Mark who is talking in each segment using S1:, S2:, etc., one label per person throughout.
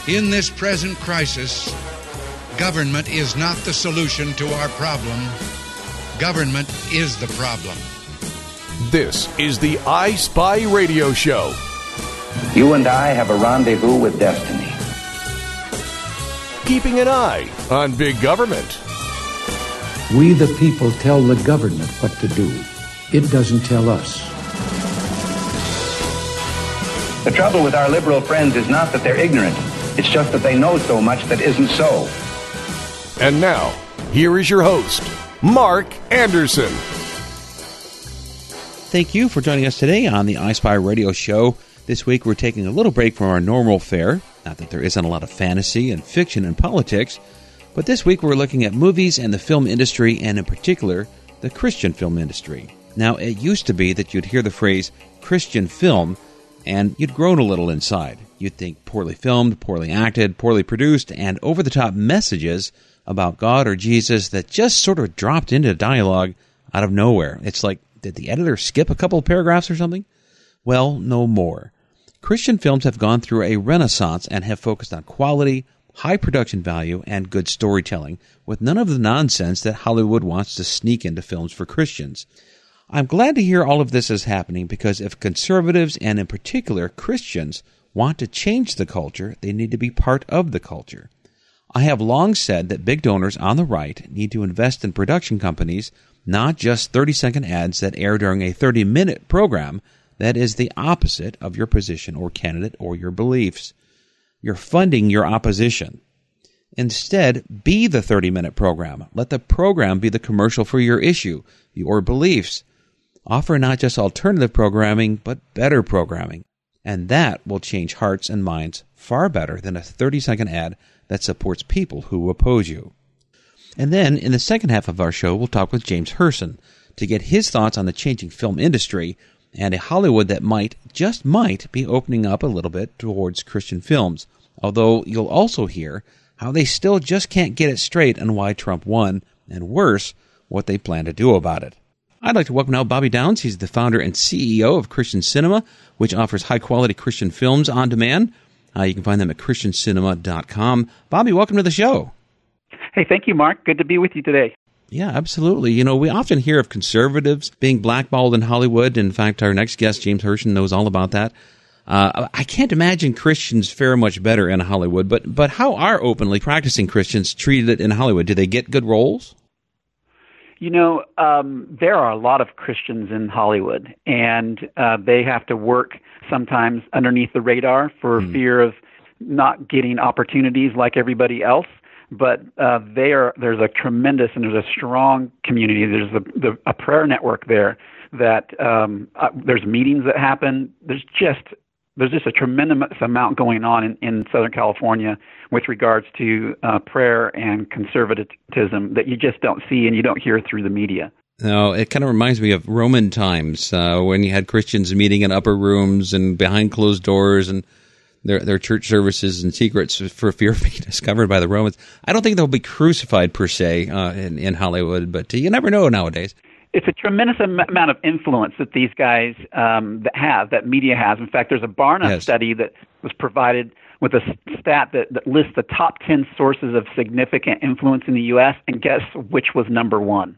S1: In this present crisis, government is not the solution to our problem. Government is the problem.
S2: This is the I Spy Radio Show.
S3: You and I have a rendezvous with destiny.
S2: Keeping an eye on big government.
S4: We the people tell the government what to do. It doesn't tell us.
S3: The trouble with our liberal friends is not that they're ignorant. It's just that they know so much that isn't so.
S2: And now, here is your host, Mark Anderson.
S5: Thank you for joining us today on the I Spy Radio Show. This week we're taking a little break from our normal fare. Not that there isn't a lot of fantasy and fiction and politics, but this week we're looking at movies and the film industry, and in particular, the Christian film industry. Now, it used to be that you'd hear the phrase Christian film, and you'd groan a little inside. You'd think poorly filmed, poorly acted, poorly produced, and over-the-top messages about God or Jesus that just sort of dropped into dialogue out of nowhere. It's like, did the editor skip a couple of paragraphs or something? Well, no more. Christian films have gone through a renaissance and have focused on quality, high production value, and good storytelling, with none of the nonsense that Hollywood wants to sneak into films for Christians. I'm glad to hear all of this is happening, because if conservatives, and in particular Christians, want to change the culture, they need to be part of the culture. I have long said that big donors on the right need to invest in production companies, not just 30-second ads that air during a 30-minute program that is the opposite of your position or candidate or your beliefs. You're funding your opposition. Instead, be the 30-minute program. Let the program be the commercial for your issue, your beliefs. Offer not just alternative programming, but better programming. And that will change hearts and minds far better than a 30-second ad that supports people who oppose you. And then, in the second half of our show, we'll talk with James Herson to get his thoughts on the changing film industry and a Hollywood that might, just might, be opening up a little bit towards Christian films. Although you'll also hear how they still just can't get it straight on why Trump won, and worse, what they plan to do about it. I'd like to welcome now Bobby Downs. He's the founder and CEO of Christian Cinema, which offers high-quality Christian films on demand. You can find them at christiancinema.com. Bobby, welcome to the show.
S6: Hey, thank you, Mark. Good to be with you today.
S5: Yeah, absolutely. You know, we often hear of conservatives being blackballed in Hollywood. In fact, our next guest, James Herson, knows all about that. I can't imagine Christians fare much better in Hollywood, but how are openly practicing Christians treated in Hollywood? Do they get good roles?
S6: You know, there are a lot of Christians in Hollywood, and they have to work sometimes underneath the radar for fear of not getting opportunities like everybody else. But there's a tremendous and there's a strong community. There's a prayer network there that there's meetings that happen. There's just a tremendous amount going on in Southern California with regards to prayer and conservatism that you just don't see and you don't hear through the media.
S5: No, it kind of reminds me of Roman times when you had Christians meeting in upper rooms and behind closed doors and their church services and secrets for fear of being discovered by the Romans. I don't think they'll be crucified per se in Hollywood, but you never know nowadays.
S6: It's a tremendous amount of influence that these guys that media has. In fact, there's a Barna study that was provided with a stat that lists the top 10 sources of significant influence in the U.S., and guess which was number one?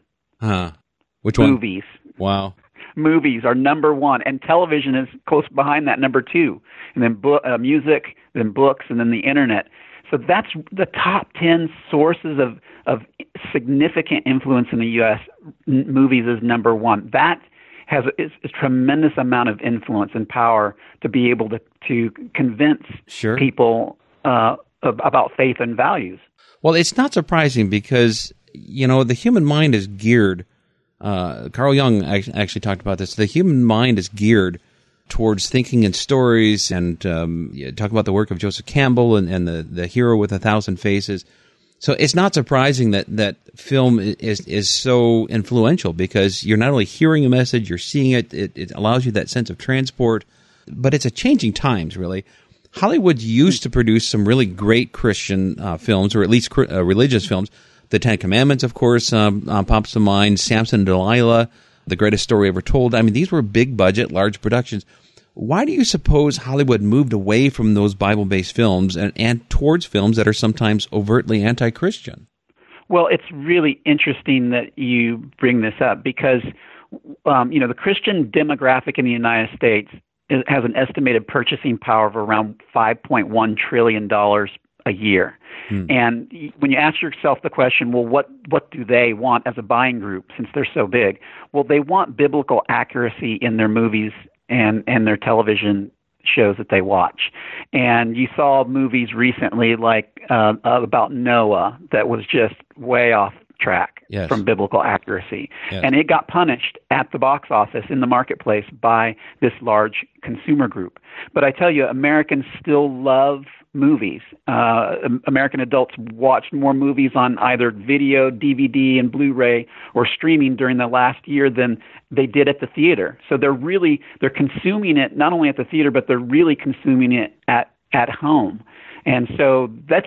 S5: Which one?
S6: Movies.
S5: Wow.
S6: Movies are number one, and television is close behind that, number two, and then music, then books, and then the internet. So that's the top 10 sources of significant influence in the U.S. Movies is number one. That has a tremendous amount of influence and power to be able to convince people about faith and values.
S5: Well, it's not surprising because, you know, the human mind is geared. Carl Jung actually talked about this. The human mind is geared towards thinking in stories, and talk about the work of Joseph Campbell and the hero with 1,000 faces. So it's not surprising that film is so influential, because you're not only hearing a message, you're seeing it. It allows you that sense of transport. But it's a changing times, really. Hollywood used to produce some really great Christian films, or at least religious films. The Ten Commandments, of course, pops to mind. Samson and Delilah, The Greatest Story Ever Told. I mean, these were big budget, large productions. Why do you suppose Hollywood moved away from those Bible-based films and towards films that are sometimes overtly anti-Christian?
S6: Well, it's really interesting that you bring this up because, the Christian demographic in the United States has an estimated purchasing power of around $5.1 trillion a year. And when you ask yourself the question, well, what do they want as a buying group since they're so big? Well, they want biblical accuracy in their movies and their television shows that they watch. And you saw movies recently like about Noah that was just way off track from biblical accuracy. Yes. And it got punished at the box office in the marketplace by this large consumer group. But I tell you, Americans still love movies. American adults watched more movies on either video, DVD, and Blu-ray or streaming during the last year than they did at the theater. So they're consuming it not only at the theater, but they're really consuming it at home. And so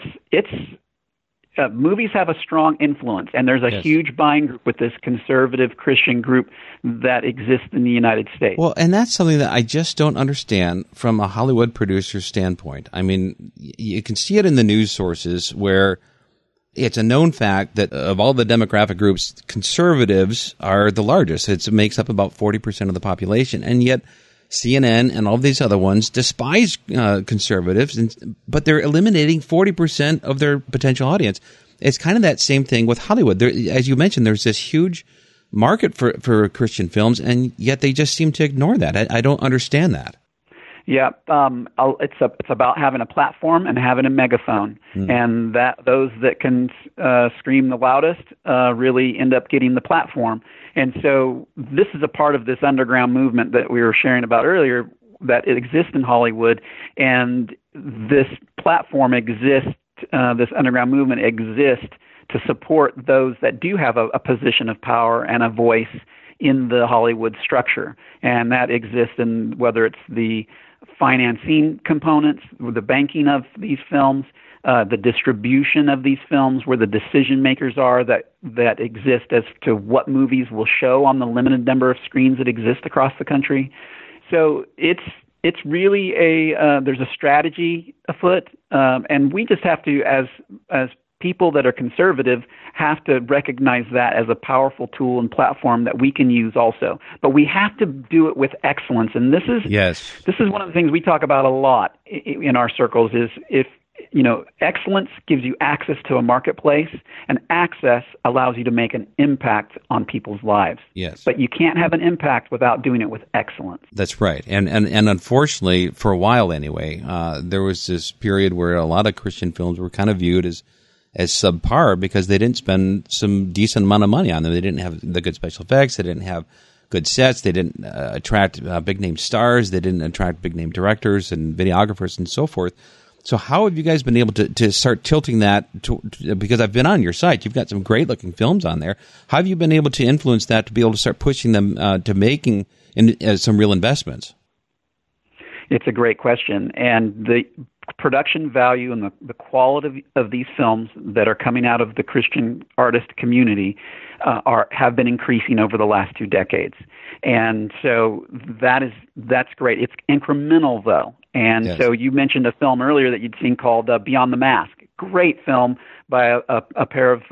S6: movies have a strong influence, and there's a huge buying group with this conservative Christian group that exists in the United States.
S5: Well, and that's something that I just don't understand from a Hollywood producer's standpoint. I mean, you can see it in the news sources where it's a known fact that of all the demographic groups, conservatives are the largest. It makes up about 40% of the population, and yet CNN and all these other ones despise conservatives, but they're eliminating 40% of their potential audience. It's kind of that same thing with Hollywood. As you mentioned, there's this huge market for Christian films, and yet they just seem to ignore that. I don't understand that.
S6: Yeah, it's about having a platform and having a megaphone, and that those that can scream the loudest really end up getting the platform. And so this is a part of this underground movement that we were sharing about earlier that exists in Hollywood, and this platform exists, this underground movement exists to support those that do have a position of power and a voice in the Hollywood structure. And that exists in whether it's the financing components, the banking of these films, the distribution of these films, where the decision makers are that exist as to what movies will show on the limited number of screens that exist across the country. So it's really there's a strategy afoot, and we just have to, as people that are conservative, have to recognize that as a powerful tool and platform that we can use also. But we have to do it with excellence, and this is one of the things we talk about a lot in our circles. Is if excellence gives you access to a marketplace, and access allows you to make an impact on people's lives.
S5: Yes.
S6: But you can't have an impact without doing it with excellence.
S5: That's right. And unfortunately, for a while anyway, there was this period where a lot of Christian films were kind of viewed as subpar because they didn't spend some decent amount of money on them. They didn't have the good special effects. They didn't have good sets. They didn't attract big-name stars. They didn't attract big-name directors and videographers and so forth. So how have you guys been able to start tilting that? Because I've been on your site. You've got some great-looking films on there. How have you been able to influence that to be able to start pushing them to making some real investments?
S6: It's a great question. And the production value and the quality of these films that are coming out of the Christian artist community have been increasing over the last 2 decades. And so that's great. It's incremental, though. And so you mentioned a film earlier that you'd seen called Beyond the Mask. Great film by a pair of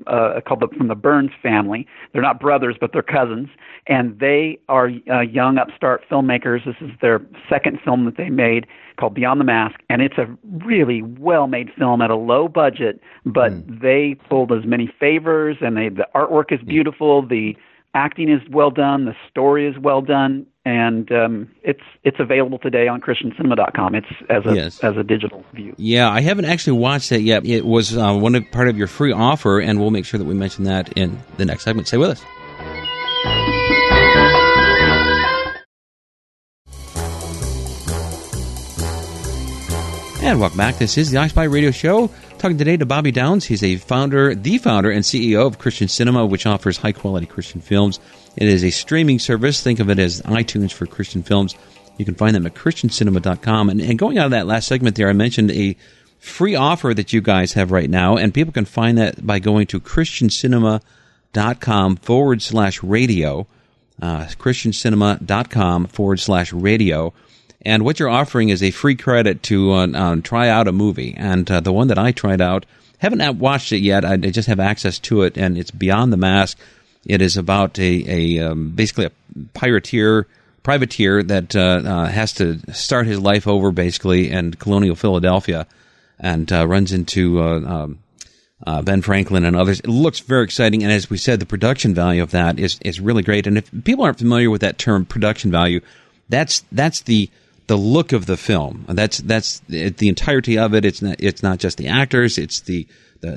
S6: from the Burns family. They're not brothers, but they're cousins, and they are young upstart filmmakers. This is their second film that they made called Beyond the Mask, and it's a really well-made film at a low budget, but they pulled as many favors, and the artwork is beautiful, the acting is well done, the story is well done, and it's available today on ChristianCinema.com. It's as a digital view.
S5: Yeah, I haven't actually watched that yet. It was part of your free offer, and we'll make sure that we mention that in the next segment. Stay with us. And welcome back. This is the iSpy Radio Show. Talking today to Bobby Downs. He's the founder and CEO of Christian Cinema, which offers high-quality Christian films. It is a streaming service. Think of it as iTunes for Christian films. You can find them at ChristianCinema.com. And going out of that last segment there, I mentioned a free offer that you guys have right now, and people can find that by going to ChristianCinema.com/radio. ChristianCinema.com/radio. And what you're offering is a free credit to try out a movie. And the one that I tried out, haven't watched it yet. I just have access to it, and it's Beyond the Mask. It is about basically a privateer that has to start his life over, basically, in colonial Philadelphia, and runs into Ben Franklin and others. It looks very exciting, and as we said, the production value of that is really great. And if people aren't familiar with that term, production value, that's the look of the film. That's the entirety of it. It's not just the actors. It's the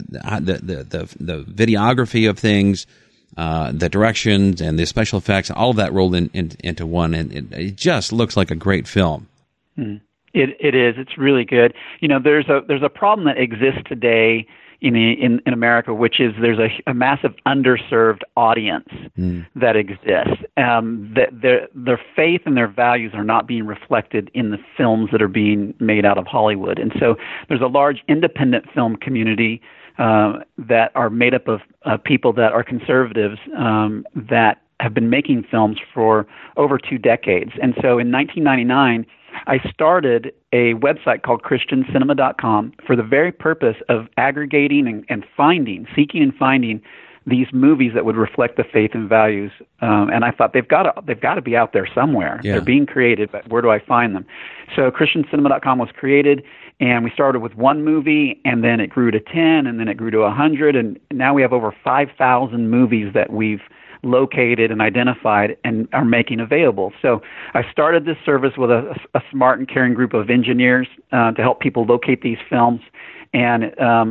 S5: videography of things, the directions and the special effects. All of that rolled into one, and it just looks like a great film.
S6: It is. It's really good. There's a problem that exists today in America, which is there's a massive underserved audience that exists. That their faith and their values are not being reflected in the films that are being made out of Hollywood. And so there's a large independent film community that are made up of people that are conservatives that have been making films for over 2 decades. And so in 1999, I started a website called ChristianCinema.com for the very purpose of aggregating and seeking and finding these movies that would reflect the faith and values. And I thought they've got to be out there somewhere. Yeah. They're being created, but where do I find them? So ChristianCinema.com was created, and we started with 1 movie, and then it grew to 10, and then it grew to 100, and now we have over 5,000 movies that we've located and identified and are making available. So I started this service with a smart and caring group of engineers to help people locate these films, and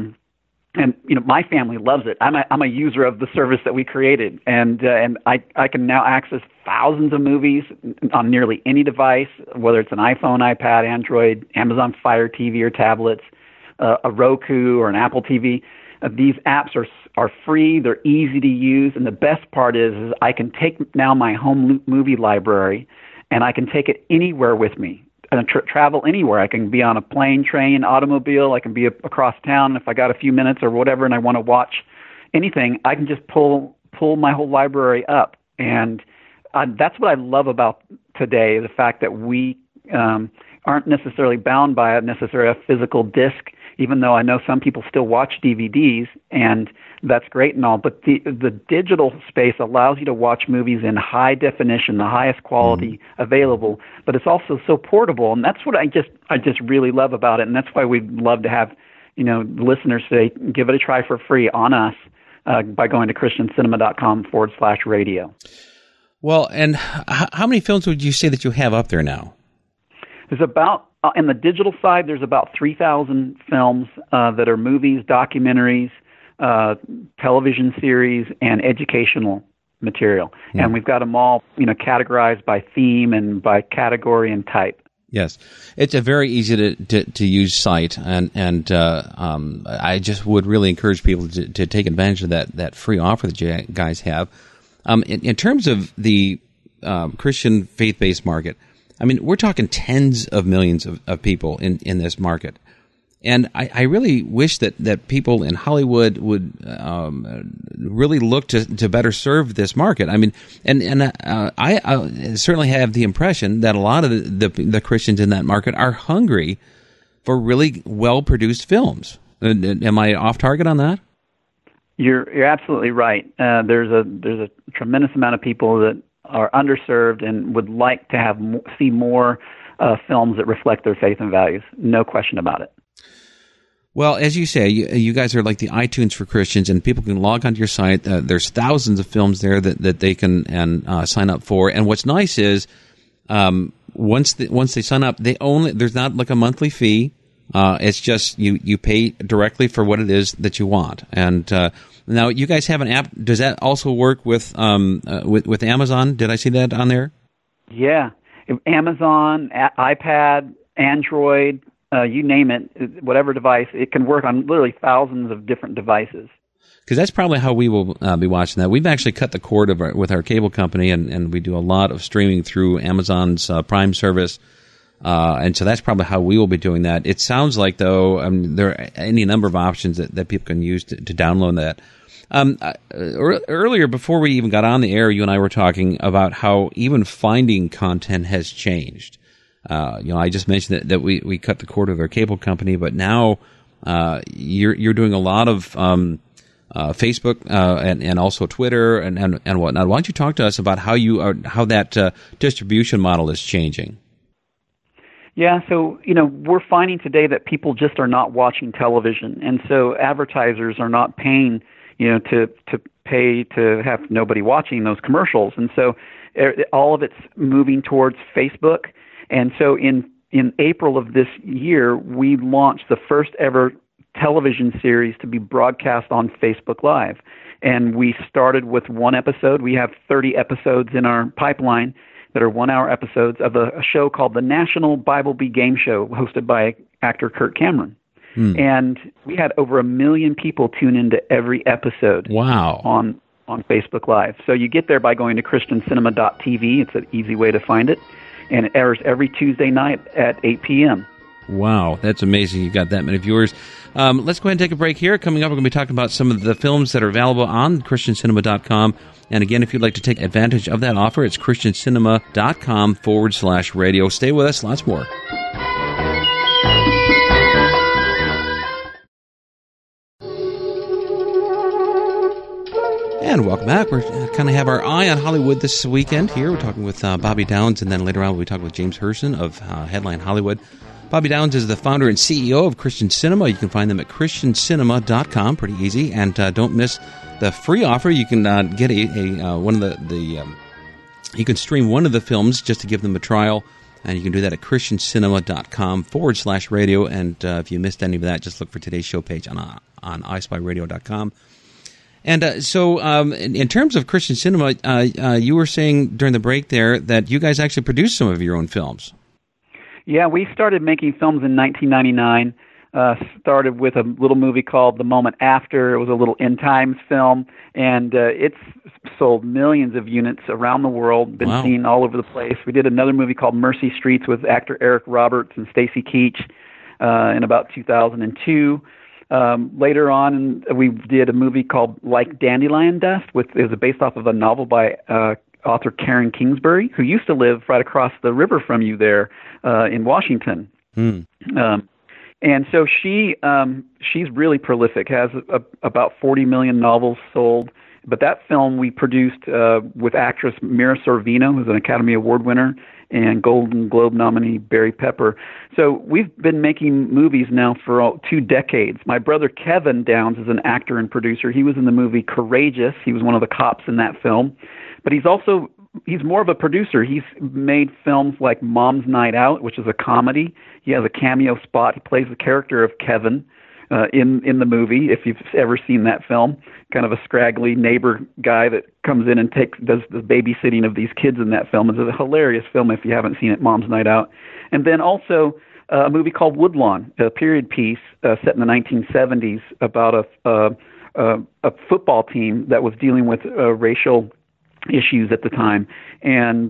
S6: my family loves it. I'm a user of the service that we created, and I can now access thousands of movies on nearly any device, whether it's an iPhone, iPad, Android, Amazon Fire TV or tablets, a Roku or an Apple TV. These apps are free, they're easy to use, and the best part is I can take now my home movie library, and I can take it anywhere with me, and travel anywhere. I can be on a plane, train, automobile, I can be across town if I got a few minutes or whatever and I want to watch anything. I can just pull my whole library up, and that's what I love about today, the fact that we aren't necessarily bound by a physical disc, even though I know some people still watch DVDs, and that's great and all. But the digital space allows you to watch movies in high definition, the highest quality available, but it's also so portable, and that's what I just really love about it, and that's why we'd love to have listeners say, give it a try for free on us by going to ChristianCinema.com/radio.
S5: Well, and how many films would you say that you have up there now?
S6: There's about, in the digital side, there's about 3,000 films that are movies, documentaries, television series, and educational material. Yeah. And we've got them all, categorized by theme and by category and type.
S5: Yes, it's a very easy to use site, and I just would really encourage people to take advantage of that free offer that you guys have. In terms of the Christian faith-based market, I mean, we're talking tens of millions of people in this market. And I really wish that people in Hollywood would really look to better serve this market. I mean, and I certainly have the impression that a lot of the Christians in that market are hungry for really well-produced films. Am I off target on that?
S6: You're absolutely right. There's a tremendous amount of people that are underserved and would like to see more films that reflect their faith and values. No question about it.
S5: Well, as you say, you guys are like the iTunes for Christians, and people can log onto your site. There's thousands of films there that they can sign up for. And what's nice is once they sign up, there's not like a monthly fee. It's just you pay directly for what it is that you want. And now you guys have an app. Does that also work with Amazon? Did I see that on there?
S6: Yeah, Amazon, iPad, Android, you name it, whatever device, it can work on literally thousands of different devices.
S5: Because that's probably how we will be watching that. We've actually cut the cord with our cable company, and we do a lot of streaming through Amazon's Prime service. And so that's probably how we will be doing that. It sounds like, though, there are any number of options that people can use to download that. Earlier, before we even got on the air, you and I were talking about how even finding content has changed. I just mentioned that we cut the cord with our cable company, but now you're doing a lot of Facebook and also Twitter and whatnot. Why don't you talk to us about how that distribution model is changing?
S6: Yeah, so, we're finding today that people just are not watching television, and so advertisers are not paying, to pay to have nobody watching those commercials. And so all of it's moving towards Facebook. And so in April of this year, we launched the first ever television series to be broadcast on Facebook Live. And we started with one episode. We have 30 episodes in our pipeline that are 1-hour episodes of a show called the National Bible Bee Game Show, hosted by actor Kirk Cameron. And we had over 1 million people tune into every episode.
S5: Wow.
S6: on Facebook Live. So you get there by going to christiancinema.tv. It's an easy way to find it. And it airs every Tuesday night at 8 p.m.
S5: Wow, that's amazing. You got that many viewers. Let's go ahead and take a break here. Coming up, we're going to be talking about some of the films that are available on christiancinema.com. And again, if you'd like to take advantage of that offer, it's christiancinema.com/radio. Stay with us. Lots more. And welcome back. We're kind of have our eye on Hollywood this weekend here. We're talking with Bobby Downs, and then later on we'll be talking with James Herson of Headline Hollywood. Bobby Downs is the founder and CEO of Christian Cinema. You can find them at christiancinema.com. Pretty easy. And don't miss the free offer. You can get one of you can stream one of the films just to give them a trial. And you can do that at christiancinema.com/radio. And if you missed any of that, just look for today's show page on ispyradio.com. And so in terms of Christian Cinema, you were saying during the break there that you guys actually produced some of your own films.
S6: Yeah, we started making films in 1999. Started with a little movie called The Moment After. It was a little end times film, and it's sold millions of units around the world, been seen all over the place. We did another movie called Mercy Streets with actor Eric Roberts and Stacy Keach in about 2002. Later on, we did a movie called Like Dandelion Dust. It was based off of a novel by author Karen Kingsbury, who used to live right across the river from you there in Washington. And so she's really prolific, has about 40 million novels sold. But that film we produced with actress Mira Sorvino, who's an Academy Award winner, and Golden Globe nominee Barry Pepper. So we've been making movies now for 2 decades. My brother Kevin Downs is an actor and producer. He was in the movie Courageous. He was one of the cops in that film. But he's more of a producer. He's made films like Mom's Night Out, which is a comedy. He has a cameo spot. He plays the character of Kevin in the movie, if you've ever seen that film. Kind of a scraggly neighbor guy that comes in and does the babysitting of these kids in that film. It's a hilarious film if you haven't seen it, Mom's Night Out. And then also a movie called Woodlawn, a period piece set in the 1970s about a football team that was dealing with racial issues at the time, and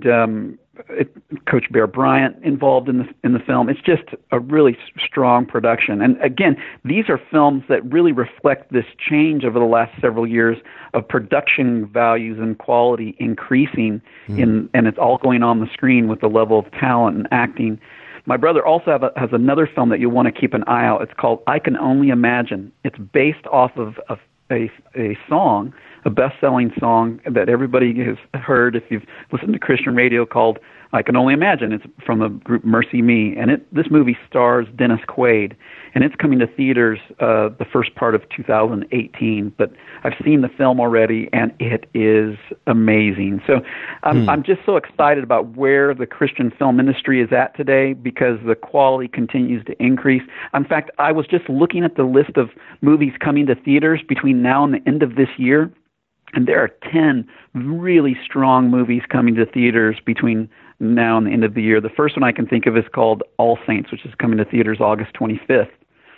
S6: Coach Bear Bryant involved in the film. It's just a really strong production. And again, these are films that really reflect this change over the last several years of production values and quality increasing, and it's all going on the screen with the level of talent and acting. My brother also has another film that you'll want to keep an eye out. It's called I Can Only Imagine. It's based off of a song, a best-selling song that everybody has heard if you've listened to Christian radio, called I Can Only Imagine. It's from the group Mercy Me, and this movie stars Dennis Quaid, and it's coming to theaters the first part of 2018. But I've seen the film already, and it is amazing. So I'm just so excited about where the Christian film industry is at today, because the quality continues to increase. In fact, I was just looking at the list of movies coming to theaters between now and the end of this year, and there are 10 really strong movies coming to theaters between now and the end of the year. The first one I can think of is called All Saints, which is coming to theaters August 25th.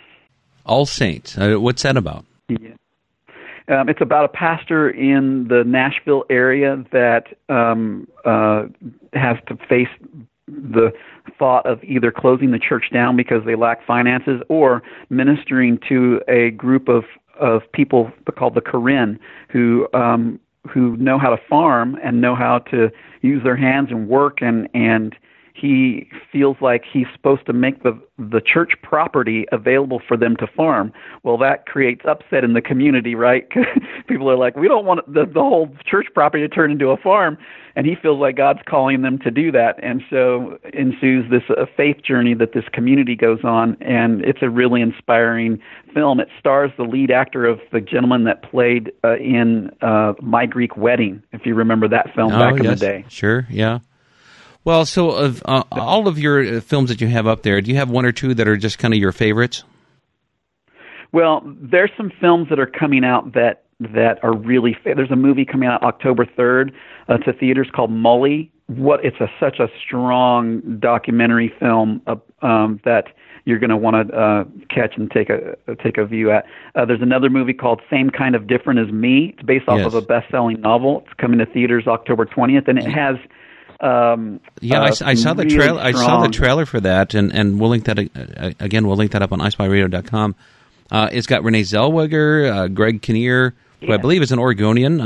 S5: All Saints. What's that about?
S6: Yeah. It's about a pastor in the Nashville area that has to face the thought of either closing the church down because they lack finances, or ministering to a group of people called the Karen, who know how to farm and know how to use their hands and work, and he feels like he's supposed to make the church property available for them to farm. Well, that creates upset in the community, right? People are like, we don't want the whole church property to turn into a farm. And he feels like God's calling them to do that. And so ensues this faith journey that this community goes on. And it's a really inspiring film. It stars the lead actor of the gentleman that played in My Greek Wedding, if you remember that film back in the day.
S5: Sure, yeah. Well, so of all of your films that you have up there, do you have one or two that are just kind of your favorites?
S6: Well, there's some films that are coming out that are really there's a movie coming out October 3rd to theaters called Mully. It's such a strong documentary film that you're going to want to catch and take a view at. There's another movie called Same Kind of Different as Me. It's based off of a best-selling novel. It's coming to theaters October 20th, and it has
S5: I saw the trailer. I saw the trailer for that, and we'll link that again. We'll link that up on iSpyRadio.com. It's got Renee Zellweger, Greg Kinnear, who I believe is an Oregonian,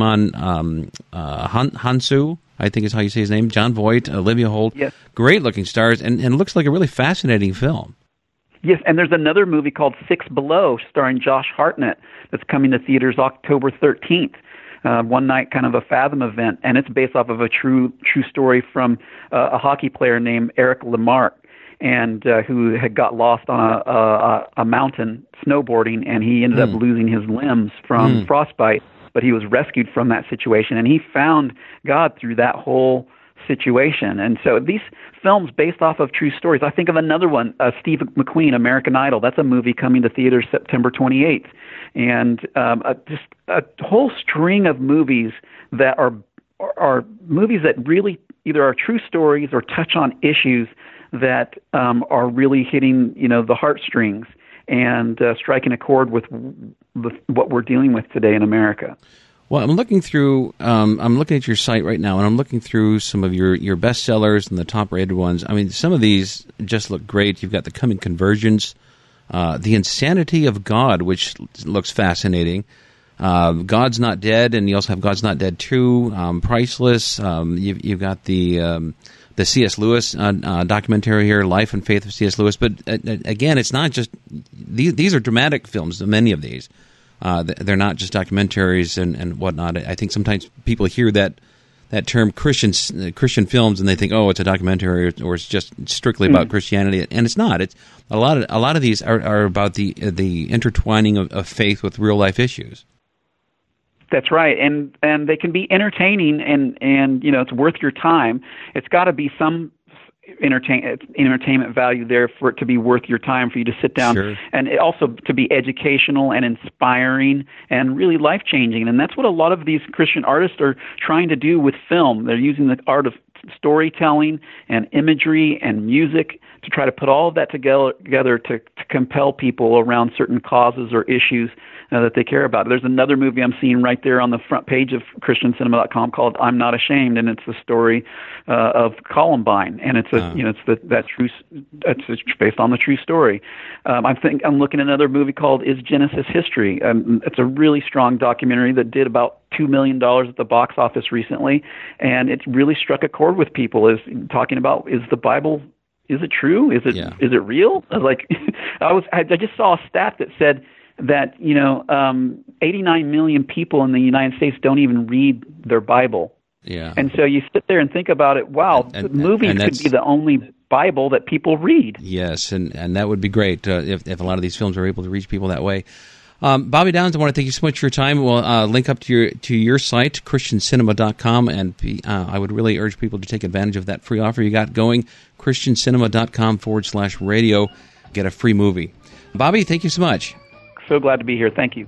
S5: Jaman Hansu, I think is how you say his name, John Voight, Olivia Holt.
S6: Yes.
S5: Great looking stars, and it looks like a really fascinating film.
S6: Yes, and there's another movie called Six Below, starring Josh Hartnett, that's coming to theaters October 13th. One night, kind of a Fathom event, and it's based off of a true story from a hockey player named Eric Lamarck, and who had got lost on a mountain snowboarding, and he ended up losing his limbs from frostbite, but he was rescued from that situation, and he found God through that whole situation. And so these films based off of true stories. I think of another one, Steve McQueen, American Idol. That's a movie coming to theaters September 28th. And just a whole string of movies that are movies that really either are true stories or touch on issues that are really hitting the heartstrings and striking a chord with what we're dealing with today in America.
S5: Well, I'm looking through. I'm looking at your site right now, and I'm looking through some of your bestsellers and the top-rated ones. I mean, some of these just look great. You've got The Coming Convergence, The Insanity of God, which looks fascinating. God's Not Dead, and you also have God's Not Dead 2, Priceless. You've got the C.S. Lewis documentary here, Life and Faith of C.S. Lewis. But again, it's not just these are dramatic films. Many of these. They're not just documentaries and whatnot. I think sometimes people hear that term Christian films and they think, oh, it's a documentary or it's just strictly about Christianity, and it's not. It's a lot of these are about the intertwining of faith with real life issues.
S6: That's right, and they can be entertaining and it's worth your time. It's got to be some entertainment value there for it to be worth your time for you to sit down, sure. And it also to be educational and inspiring and really life-changing. And that's what a lot of these Christian artists are trying to do with film. They're using the art of storytelling and imagery and music to try to put all of that together to compel people around certain causes or issues that they care about. There's another movie I'm seeing right there on the front page of ChristianCinema.com called "I'm Not Ashamed," and it's the story of Columbine, and it's it's based on the true story. I'm looking at another movie called "Is Genesis History?" It's a really strong documentary that did about $2 million at the box office recently, and it really struck a chord with people. Is talking about, is the Bible, is it true? Is it real? I was like, I just saw a stat that said that 89 million people in the United States don't even read their Bible.
S5: Yeah.
S6: And so you sit there and think about it. Wow, movies could be the only Bible that people read.
S5: Yes, and that would be great if a lot of these films are able to reach people that way. Bobby Downs, I want to thank you so much for your time. We'll link up to your site, ChristianCinema.com, and I would really urge people to take advantage of that free offer you got going, ChristianCinema.com/radio. Get a free movie. Bobby, thank you so much.
S6: So glad to be here. Thank you.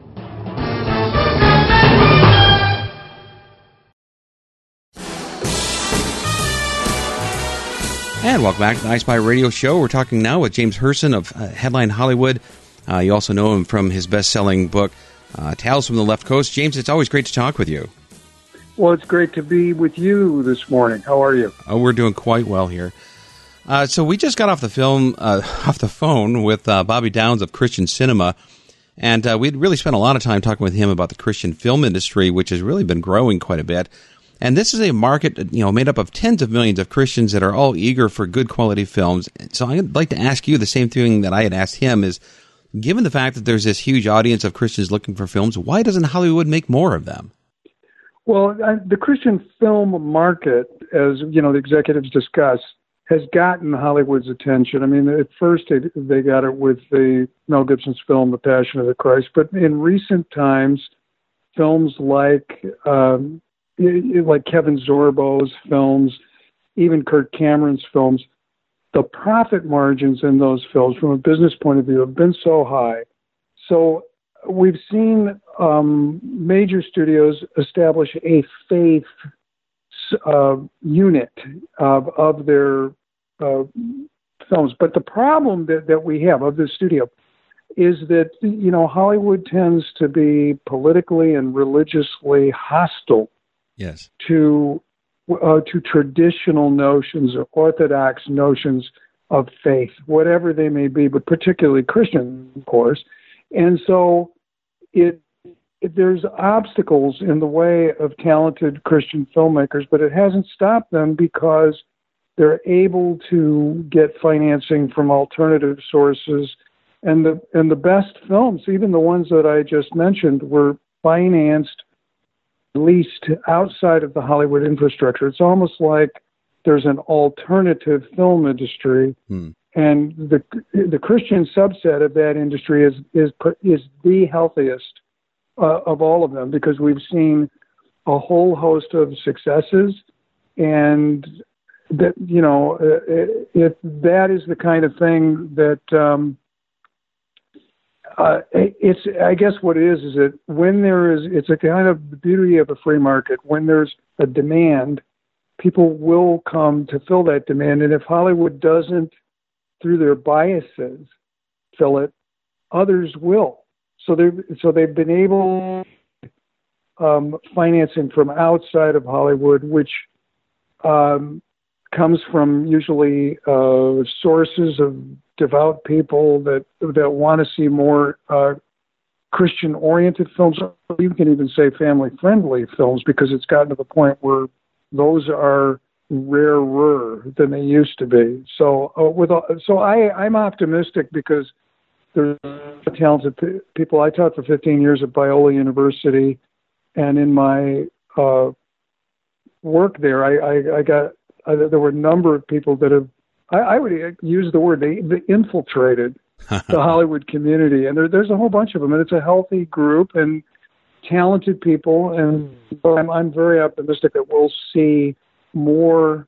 S5: And welcome back to the iSpy Radio Show. We're talking now with James Herson of Headline Hollywood. You also know him from his best-selling book, Tales from the Left Coast. James, it's always great to talk with you.
S7: Well, it's great to be with you this morning. How are you?
S5: Oh, we're doing quite well here. So we just got off the phone with Bobby Downs of Christian Cinema, and we'd really spent a lot of time talking with him about the Christian film industry, which has really been growing quite a bit. And this is a market, made up of tens of millions of Christians that are all eager for good quality films. So I'd like to ask you the same thing that I had asked him is, given the fact that there's this huge audience of Christians looking for films, why doesn't Hollywood make more of them?
S7: Well, the Christian film market, as the executives discussed, has gotten Hollywood's attention. I mean, at first they got it with the Mel Gibson's film, The Passion of the Christ, but in recent times, films like Kevin Sorbo's films, even Kirk Cameron's films, the profit margins in those films, from a business point of view, have been so high. So we've seen major studios establish a faith unit of their films. But the problem that we have of the studio is that, Hollywood tends to be politically and religiously hostile to traditional notions or orthodox notions of faith, whatever they may be, but particularly Christian, of course. And so there's obstacles in the way of talented Christian filmmakers, but it hasn't stopped them because they're able to get financing from alternative sources. And the best films, even the ones that I just mentioned, were financed at least outside of the Hollywood infrastructure. It's almost like there's an alternative film industry, and the Christian subset of that industry is the healthiest of all of them, because we've seen a whole host of successes, and that if that is the kind of thing that it's, I guess what it is that when it's a kind of the beauty of a free market. When there's a demand, people will come to fill that demand. And if Hollywood doesn't, through their biases, fill it, others will. So they've been able financing from outside of Hollywood, which comes from usually sources of devout people that want to see more Christian-oriented films. You can even say family-friendly films, because it's gotten to the point where those are rarer than they used to be. So I'm optimistic, because there's talented people. I taught for 15 years at Biola University, and in my work there, there were a number of people that have, I would use the word, they infiltrated the Hollywood community. And there's a whole bunch of them, and it's a healthy group and talented people. And I'm very optimistic that we'll see more,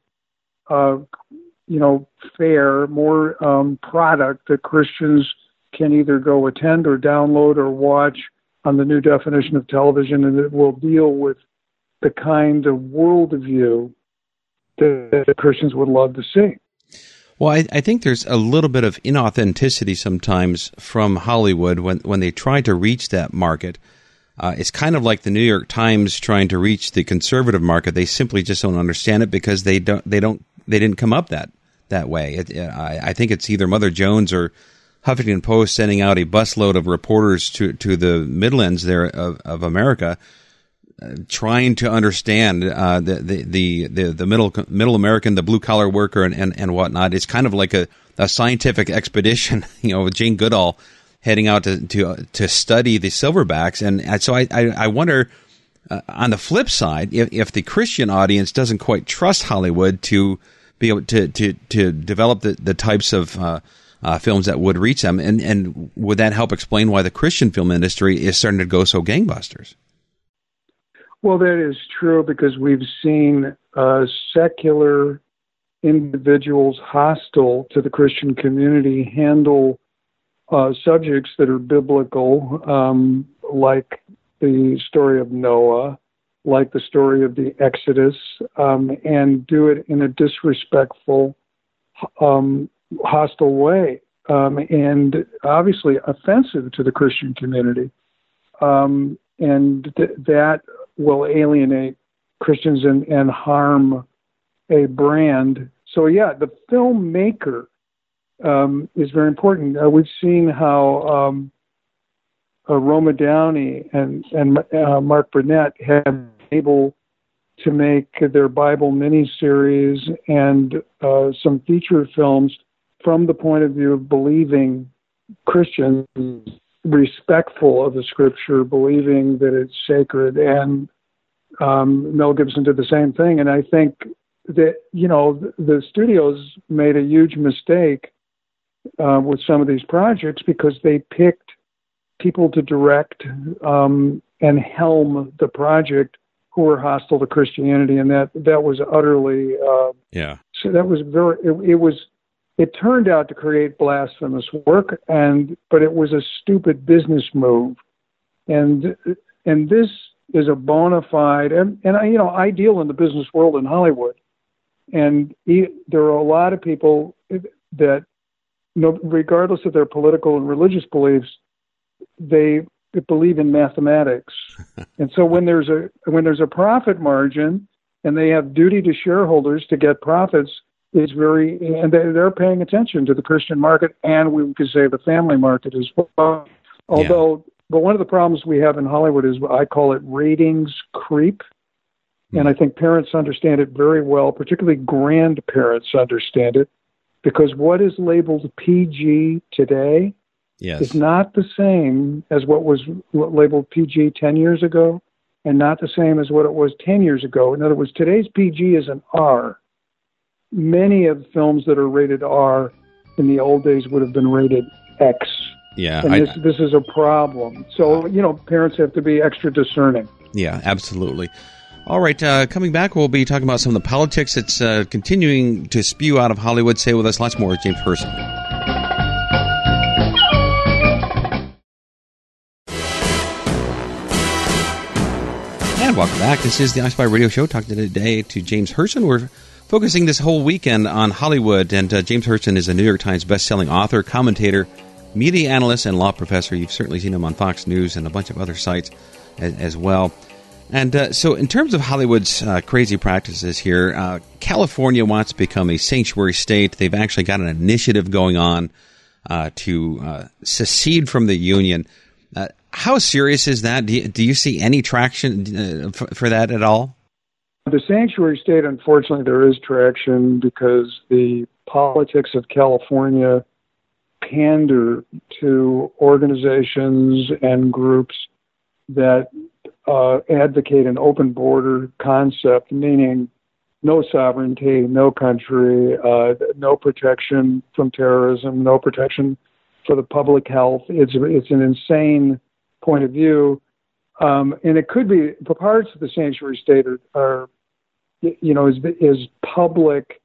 S7: fair, more product that Christians can either go attend or download or watch on the new definition of television, and it will deal with the kind of worldview that Christians would love to see.
S5: Well, I think there's a little bit of inauthenticity sometimes from Hollywood when they try to reach that market. It's kind of like the New York Times trying to reach the conservative market. They simply just don't understand it, because they didn't come up that way. I think it's either Mother Jones or Huffington Post sending out a busload of reporters to the Midlands there of America, trying to understand the middle American, the blue collar worker, and whatnot. It's kind of like a scientific expedition, with Jane Goodall heading out to study the silverbacks. And so I wonder, on the flip side, if the Christian audience doesn't quite trust Hollywood to be able to develop the types of films that would reach them, and would that help explain why the Christian film industry is starting to go so gangbusters?
S7: Well, that is true, because we've seen secular individuals hostile to the Christian community handle subjects that are biblical, like the story of Noah, like the story of the Exodus, and do it in a disrespectful, hostile way, and obviously offensive to the Christian community. And that will alienate Christians and harm a brand. So, yeah, the filmmaker is very important. We've seen how Roma Downey and Mark Burnett have been able to make their Bible miniseries and some feature films from the point of view of believing Christians, respectful of the Scripture, believing that it's sacred. And Mel Gibson did the same thing. And I think that, the studios made a huge mistake with some of these projects because they picked people to direct and helm the project who were hostile to Christianity, and that was utterly So that was it turned out to create blasphemous work, but it was a stupid business move, and this is a bona fide and I deal in the business world in Hollywood, and there are a lot of people that, regardless of their political and religious beliefs, they believe in mathematics. And so when there's a profit margin and they have duty to shareholders to get profits, and they're paying attention to the Christian market, and we could say the family market as well. But one of the problems we have in Hollywood is I call it ratings creep. And I think parents understand it very well, particularly grandparents understand it, because what is labeled PG today is not the same as what was labeled PG 10 years ago, and not the same as what it was 10 years ago. In other words, today's PG is an R. Many of the films that are rated R in the old days would have been rated X.
S5: Yeah,
S7: and this is a problem. So, parents have to be extra discerning.
S5: Yeah, absolutely. All right, coming back, we'll be talking about some of the politics that's continuing to spew out of Hollywood. Stay with us. Lots more with James Herson. And welcome back. This is the iSpy Radio Show. Talking today to James Herson. We're focusing this whole weekend on Hollywood, and James Herson is a New York Times best-selling author, commentator, media analyst, and law professor. You've certainly seen him on Fox News and a bunch of other sites as well. And so in terms of Hollywood's crazy practices here, California wants to become a sanctuary state. They've actually got an initiative going on to secede from the Union. How serious is that? Do you see any traction for that at all?
S7: The sanctuary state, unfortunately, there is traction because the politics of California pander to organizations and groups that advocate an open border concept, meaning no sovereignty, no country, no protection from terrorism, no protection for the public health. It's an insane point of view. And it could be, the parts of the sanctuary state are is public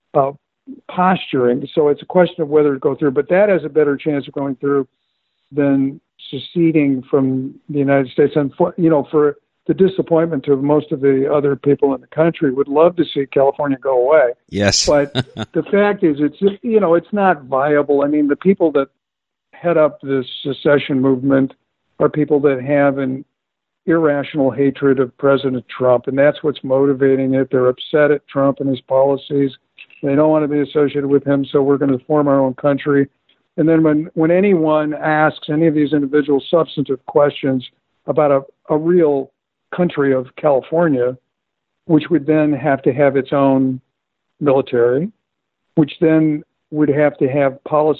S7: posturing. So it's a question of whether to go through, but that has a better chance of going through than seceding from the United States. And for the disappointment of most of the other people in the country, would love to see California go away.
S5: Yes.
S7: But the fact is, it's not viable. I mean, the people that head up this secession movement are people that have an irrational hatred of President Trump, and that's what's motivating it. They're upset at Trump and his policies. They don't want to be associated with him, so we're going to form our own country. And then when anyone asks any of these individuals substantive questions about a real country of California, which would then have to have its own military, which then would have to have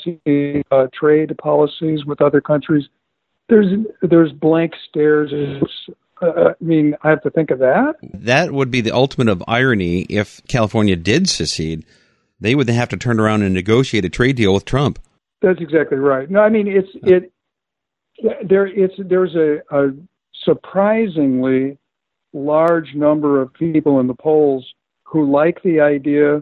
S7: trade policies with other countries, there's blank stares. I mean, I have to think of that.
S5: That would be the ultimate of irony if California did secede. They would have to turn around and negotiate a trade deal with Trump.
S7: That's exactly right. No, I mean, there's a surprisingly large number of people in the polls who like the idea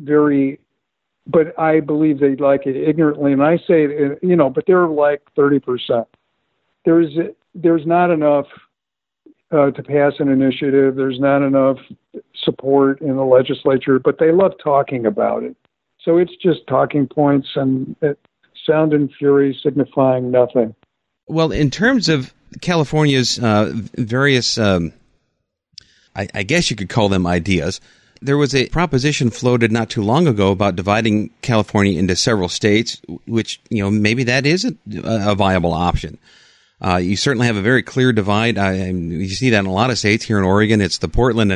S7: but I believe they like it ignorantly. And I say, but they're like 30%. There's not enough to pass an initiative. There's not enough support in the legislature, but they love talking about it. So it's just talking points and sound and fury signifying nothing.
S5: Well, in terms of California's various, I guess you could call them ideas, there was a proposition floated not too long ago about dividing California into several states, which, maybe that is a viable option. You certainly have a very clear divide. You see that in a lot of states. Here in Oregon, it's the Portland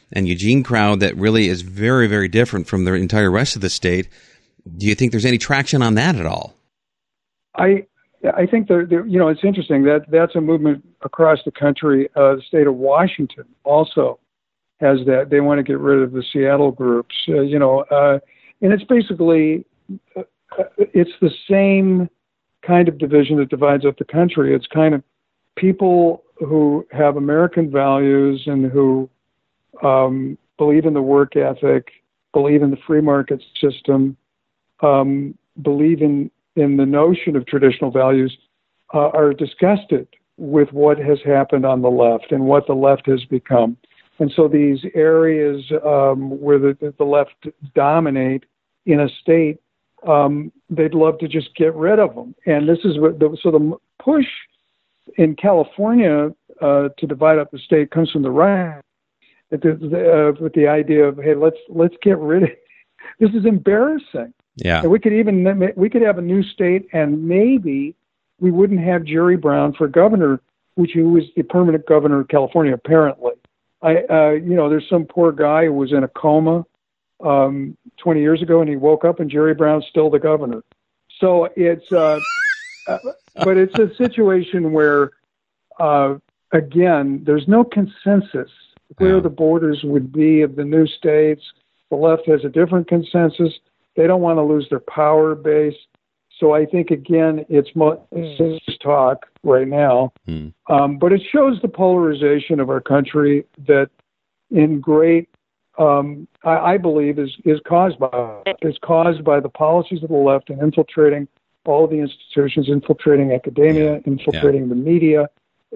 S5: and Eugene crowd that really is very, very different from the entire rest of the state. Do you think there's any traction on that at all?
S7: I think it's interesting that that's a movement across the country. The state of Washington also has that. They want to get rid of the Seattle groups, and it's basically it's the same kind of division that divides up the country. It's kind of people who have American values and who believe in the work ethic, believe in the free market system, believe in the notion of traditional values, are disgusted with what has happened on the left and what the left has become. And so these areas where the left dominate in a state, they'd love to just get rid of them. And this is what the push in California to divide up the state comes from the right, with the idea of, hey, let's get rid of it. This is embarrassing.
S5: Yeah,
S7: and we could have a new state, and maybe we wouldn't have Jerry Brown for governor, who was the permanent governor of California. Apparently, there's some poor guy who was in a coma 20 years ago, and he woke up, and Jerry Brown's still the governor. So it's, but it's a situation where, again, there's no consensus where the borders would be of the new states. The left has a different consensus. They don't want to lose their power base. So I think, again, it's just talk right now. But it shows the polarization of our country that in great, I believe, is caused by the policies of the left and infiltrating all the institutions, infiltrating academia, infiltrating the media,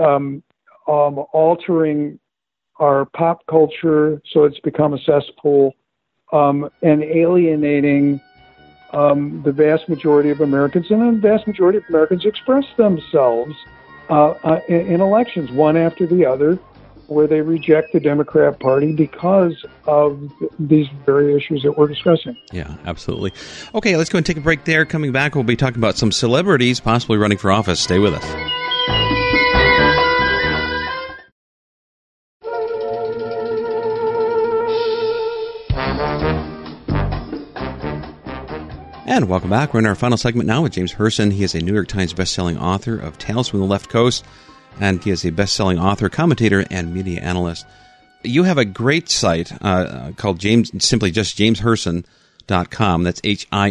S7: altering our pop culture so it's become a cesspool, and alienating the vast majority of Americans. And the vast majority of Americans express themselves in elections, one after the other, where they reject the Democrat Party because of these very issues that we're discussing.
S5: Yeah, absolutely. Okay, let's go and take a break there. Coming back, we'll be talking about some celebrities possibly running for office. Stay with us. And welcome back. We're in our final segment now with James Herson. He is a New York Times bestselling author of Tales from the Left Coast, and he is a best-selling author, commentator, and media analyst. You have a great site called simply just jamesherson.com. That's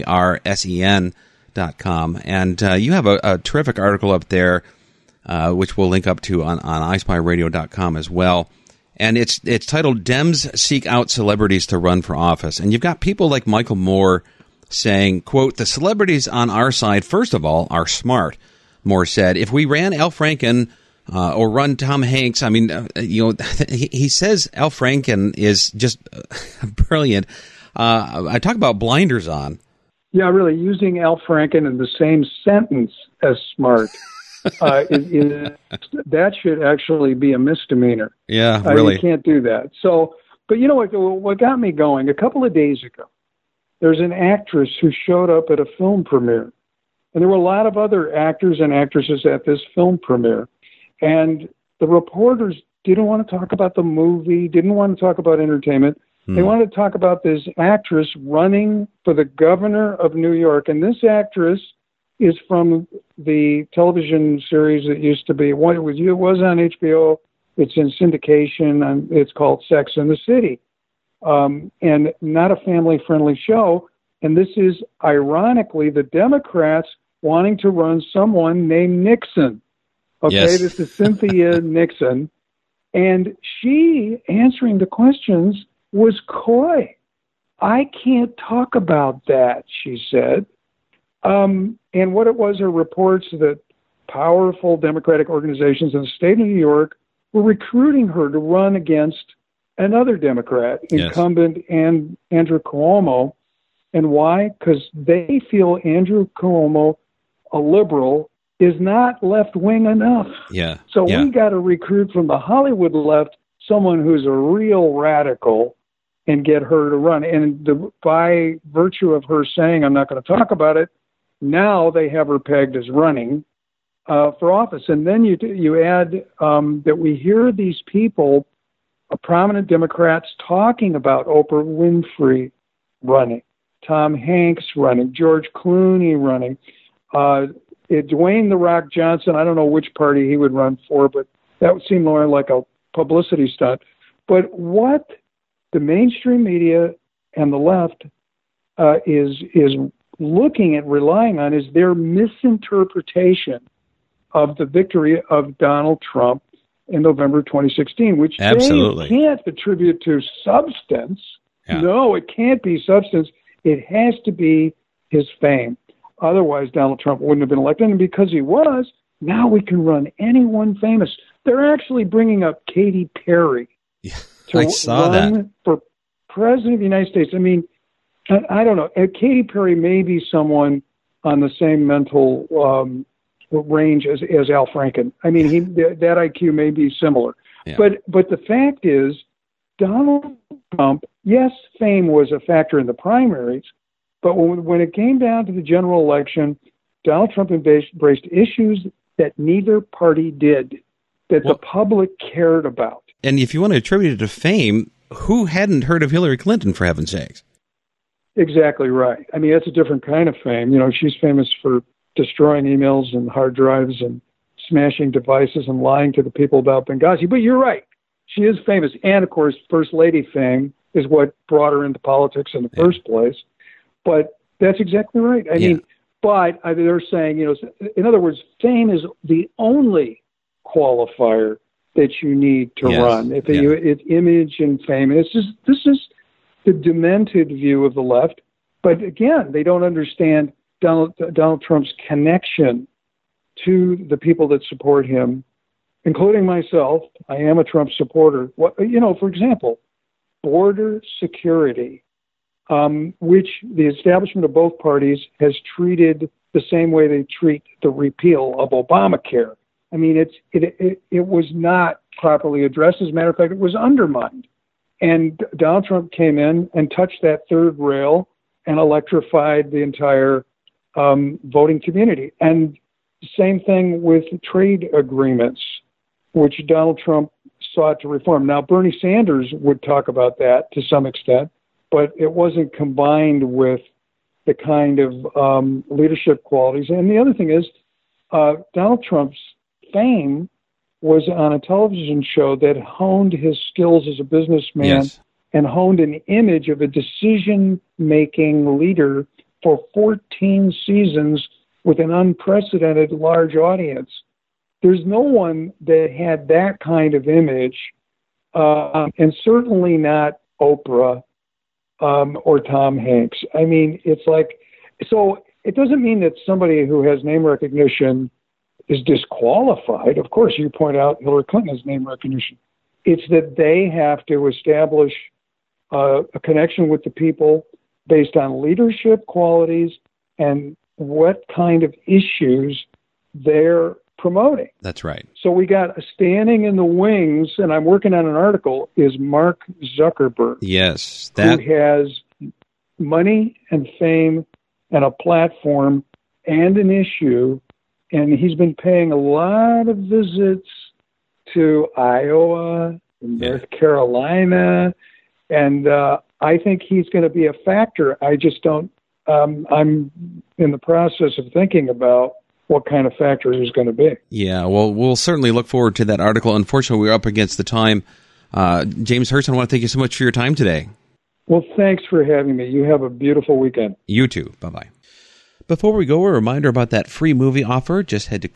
S5: HIRSEN.com. And you have a terrific article up there, which we'll link up to on ispyradio.com as well. And it's titled, Dems Seek Out Celebrities to Run for Office. And you've got people like Michael Moore saying, quote, the celebrities on our side, first of all, are smart. Moore said, if we ran Al Franken or run Tom Hanks, I mean, he says Al Franken is just brilliant. I talk about blinders on.
S7: Yeah, really, using Al Franken in the same sentence as smart, that should actually be a misdemeanor.
S5: Yeah, really.
S7: You can't do that. So, but you know what got me going? A couple of days ago, there's an actress who showed up at a film premiere. And there were a lot of other actors and actresses at this film premiere. And the reporters didn't want to talk about the movie, didn't want to talk about entertainment. They wanted to talk about this actress running for the governor of New York. And this actress is from the television series that used to be, it was on HBO, it's in syndication, and it's called Sex and the City. And not a family-friendly show. And this is, ironically, the Democrats wanting to run someone named Nixon. Okay, yes. This is Cynthia Nixon. And she, answering the questions, was coy. I can't talk about that, she said. And what it was are reports that powerful Democratic organizations in the state of New York were recruiting her to run against another Democrat, incumbent and Andrew Cuomo. And why? Because they feel Andrew Cuomo, a liberal, is not left-wing enough.
S5: Yeah.
S7: So we got to recruit from the Hollywood left someone who's a real radical and get her to run. And by virtue of her saying, I'm not going to talk about it, now they have her pegged as running for office. And then you add that we hear these people prominent Democrats talking about Oprah Winfrey running, Tom Hanks running, George Clooney running, Dwayne "The Rock" Johnson. I don't know which party he would run for, but that would seem more like a publicity stunt. But what the mainstream media and the left is looking at, relying on, is their misinterpretation of the victory of Donald Trump in November 2016, which
S5: Absolutely.
S7: they can't attribute to substance.
S5: Yeah.
S7: No, it can't be substance. It has to be his fame. Otherwise, Donald Trump wouldn't have been elected. And because he was, now we can run anyone famous. They're actually bringing up Katy Perry to
S5: I saw
S7: run
S5: that.
S7: for president of the United States. I mean, I don't know. Katy Perry may be someone on the same mental range as Al Franken. I mean, that IQ may be similar.
S5: Yeah.
S7: But the fact is, Donald Trump, yes, fame was a factor in the primaries, but when it came down to the general election, Donald Trump embraced issues that neither party did, that the public cared about.
S5: And if you want to attribute it to fame, who hadn't heard of Hillary Clinton, for heaven's sakes?
S7: Exactly right. I mean, that's a different kind of fame. You know, she's famous for destroying emails and hard drives and smashing devices and lying to the people about Benghazi. But you're right. She is famous. And, of course, First Lady fame is what brought her into politics in the first place. But that's exactly right. I mean, but they're saying, you know, in other words, fame is the only qualifier that you need to run. It's image and fame. And this is the demented view of the left. But again, they don't understand Donald Trump's connection to the people that support him, including myself. I am a Trump supporter. For example, border security, which the establishment of both parties has treated the same way they treat the repeal of Obamacare. I mean, it was not properly addressed. As a matter of fact, it was undermined. And Donald Trump came in and touched that third rail and electrified the entire voting community. And same thing with trade agreements, which Donald Trump sought to reform. Now, Bernie Sanders would talk about that to some extent, but it wasn't combined with the kind of leadership qualities. And the other thing is, Donald Trump's fame was on a television show that honed his skills as a businessman and honed an image of a decision-making leader for 14 seasons with an unprecedented large audience. There's no one that had that kind of image, and certainly not Oprah or Tom Hanks. I mean, it's like, so it doesn't mean that somebody who has name recognition is disqualified. Of course, you point out Hillary Clinton has name recognition. It's that they have to establish a connection with the people based on leadership qualities and what kind of issues they're promoting.
S5: That's right.
S7: So we got standing in the wings, and I'm working on an article, is Mark Zuckerberg.
S5: Yes.
S7: Who has money and fame and a platform and an issue, and he's been paying a lot of visits to Iowa, North Carolina, and I think he's going to be a factor. I just don't, I'm in the process of thinking about what kind of factor he's going to be.
S5: Yeah, well, we'll certainly look forward to that article. Unfortunately, we're up against the time. James Hurst, I want to thank you so much for your time today.
S7: Well, thanks for having me. You have a beautiful weekend.
S5: You too. Bye-bye. Before we go, a reminder about that free movie offer. Just head to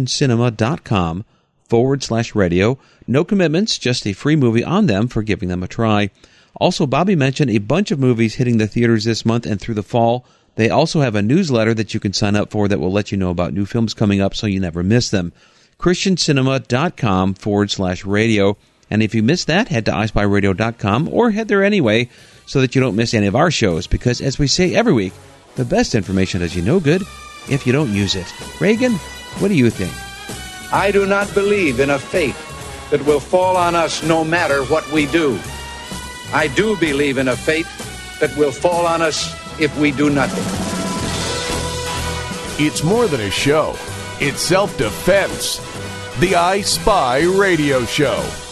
S5: christiancinema.com/radio. No commitments, just a free movie on them for giving them a try. Also, Bobby mentioned a bunch of movies hitting the theaters this month and through the fall. They also have a newsletter that you can sign up for that will let you know about new films coming up so you never miss them. christiancinema.com/radio. And if you missed that, head to ispyradio.com or head there anyway so that you don't miss any of our shows, because as we say every week, the best information does you no good if you don't use it. Reagan, what do you think?
S1: I do not believe in a fate that will fall on us no matter what we do. I do believe in a fate that will fall on us if we do nothing.
S2: It's more than a show. It's self-defense. The I Spy Radio Show.